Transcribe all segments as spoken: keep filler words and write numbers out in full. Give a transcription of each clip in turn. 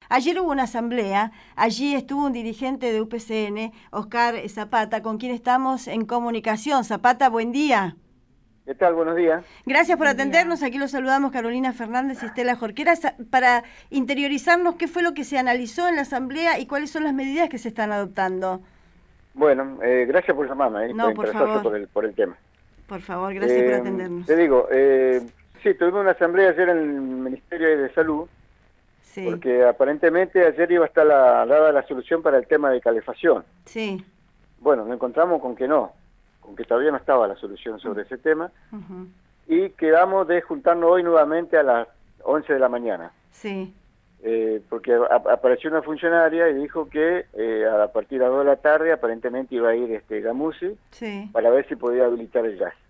Ayer hubo una asamblea, allí estuvo un dirigente de U P C N, Oscar Zapata, con quien estamos en comunicación. Zapata, buen día. ¿Qué tal? Buenos días. Gracias por atendernos. Aquí los saludamos Carolina Fernández y Estela Jorquera para interiorizarnos qué fue lo que se analizó en la asamblea y cuáles son las medidas que se están adoptando. Bueno, eh, gracias por llamarme, eh, no, por por interesarse favor. por el, por el tema. Por favor, gracias eh, por atendernos. Te digo, eh, sí, tuvimos una asamblea ayer en el Ministerio de Salud, sí. Porque aparentemente ayer iba a estar la, dada la solución para el tema de calefacción. Sí. Bueno, nos encontramos con que no, con que todavía no estaba la solución sobre uh-huh. ese tema, uh-huh. y quedamos de juntarnos hoy nuevamente a las once de la mañana. Sí. Eh, porque a, apareció una funcionaria y dijo que eh, a partir de las dos de la tarde aparentemente iba a ir este Gamusi, sí. para ver si podía habilitar el gas.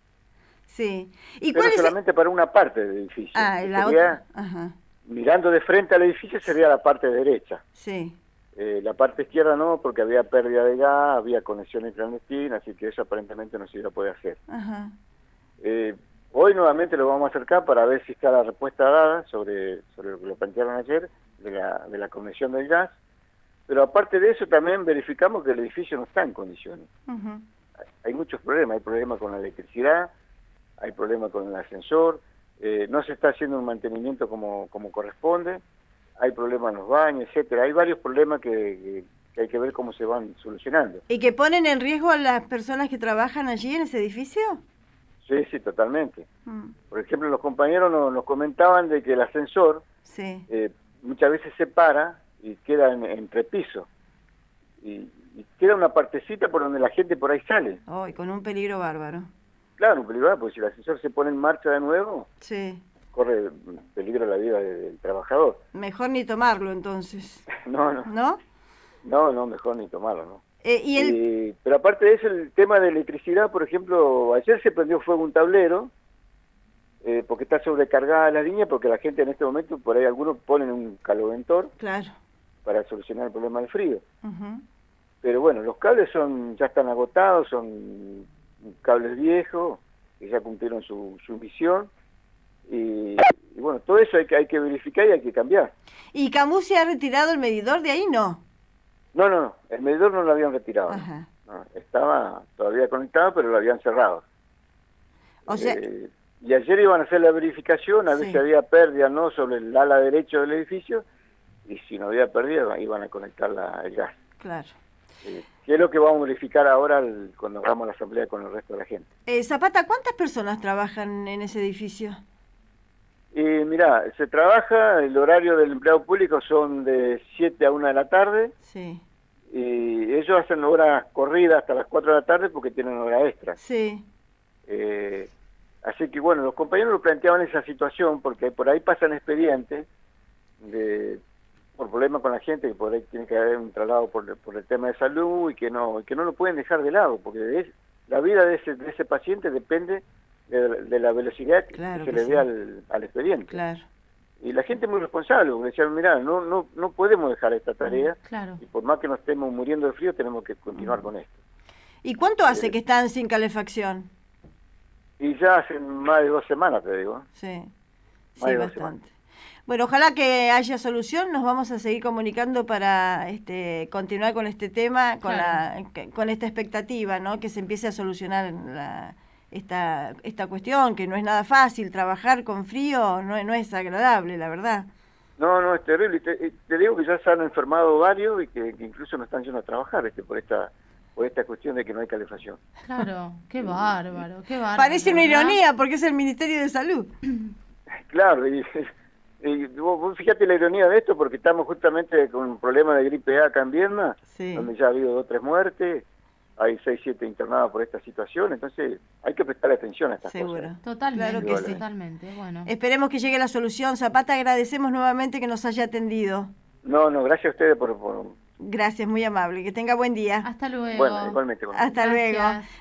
Sí. ¿Y Pero cuál solamente es el... para una parte del edificio. Ah, la sería, otra. Ajá. Mirando de frente al edificio sería la parte derecha. Sí. Eh, la parte izquierda no, porque había pérdida de gas, había conexiones clandestinas, así que eso aparentemente no se iba a poder hacer. Ajá. Eh, hoy nuevamente lo vamos a acercar para ver si está la respuesta dada sobre, sobre lo que lo plantearon ayer, de la, de la conexión del gas, pero aparte de eso también verificamos que el edificio no está en condiciones. Uh-huh. hay, hay muchos problemas, hay problemas con la electricidad, hay problemas con el ascensor, eh, no se está haciendo un mantenimiento como, como corresponde, hay problemas en los baños, etcétera. Hay varios problemas que, que, que hay que ver cómo se van solucionando. ¿Y que ponen en riesgo a las personas que trabajan allí en ese edificio? Sí, sí, totalmente. Mm. Por ejemplo, los compañeros nos, nos comentaban de que el ascensor sí. eh, muchas veces se para y queda en, entre pisos. Y, y queda una partecita por donde la gente por ahí sale. Oh, y con un peligro bárbaro. Claro, un peligro bárbaro, porque si el ascensor se pone en marcha de nuevo, sí. corre peligro la vida del, del trabajador. Mejor ni tomarlo, entonces. no, no. ¿No? No, no, mejor ni tomarlo, ¿no? Eh, y el... eh, pero aparte de eso, el tema de electricidad, por ejemplo, ayer se prendió fuego un tablero, eh, porque está sobrecargada la línea, porque la gente en este momento, por ahí algunos ponen un caloventor, claro, para solucionar el problema del frío. Uh-huh. Pero bueno, los cables son ya están agotados, son cables viejos, que ya cumplieron su, su misión, y, y bueno, todo eso hay que, hay que verificar y hay que cambiar. ¿Y Camusi ha retirado el medidor de ahí? No. No, no, no, el medidor no lo habían retirado. Ajá. No, estaba todavía conectado, pero lo habían cerrado. O sea... Eh, y ayer iban a hacer la verificación, a ver sí. si había pérdida no sobre el ala derecho del edificio, y si no había pérdida iban a conectar la, el gas. Claro. Eh, ¿Qué es lo que vamos a verificar ahora el, cuando hagamos la asamblea con el resto de la gente? Eh, Zapata, ¿cuántas personas trabajan en ese edificio? Y mira, se trabaja, el horario del empleado público son de siete a una de la tarde, sí. y ellos hacen horas corridas hasta las cuatro de la tarde porque tienen hora extra. Sí. Eh, así que bueno, los compañeros lo planteaban esa situación porque por ahí pasan expedientes de, por problemas con la gente, que por ahí tiene que haber un traslado por, por el tema de salud y que no, que no lo pueden dejar de lado, porque es, la vida de ese, de ese paciente depende de, de la velocidad claro que, que se sí. le dé al, al expediente. Claro. Y la gente es muy responsable, porque decían, mirá, no, no, no podemos dejar esta tarea, claro. y por más que nos estemos muriendo de frío, tenemos que continuar mm. con esto. ¿Y cuánto hace eh, que están sin calefacción? Y ya hace más de dos semanas, te digo. Sí, más sí, bastante. Bueno, ojalá que haya solución, nos vamos a seguir comunicando para este, continuar con este tema, con, claro. la, con esta expectativa, ¿no? Que se empiece a solucionar la... Esta, esta cuestión, que no es nada fácil, trabajar con frío no, no es agradable, la verdad. No, no, es terrible. Y te, te digo que ya se han enfermado varios y que, que incluso no están yendo a trabajar este, por esta por esta cuestión de que no hay calefacción. Claro, qué bárbaro, qué bárbaro. Parece una ironía porque es el Ministerio de Salud. Claro, y, y vos, vos fíjate la ironía de esto porque estamos justamente con un problema de gripe A acá en Viedma, sí. donde ya ha habido dos o tres muertes. Hay seis, siete internados por esta situación, entonces hay que prestar atención a estas Seguro. cosas. Seguro, totalmente, claro que sí. Totalmente, bueno. Esperemos que llegue la solución. Zapata, agradecemos nuevamente que nos haya atendido. No, no, gracias a ustedes por... por... Gracias, muy amable. Que tenga buen día. Hasta luego. Bueno, igualmente. igualmente. Hasta Gracias. luego.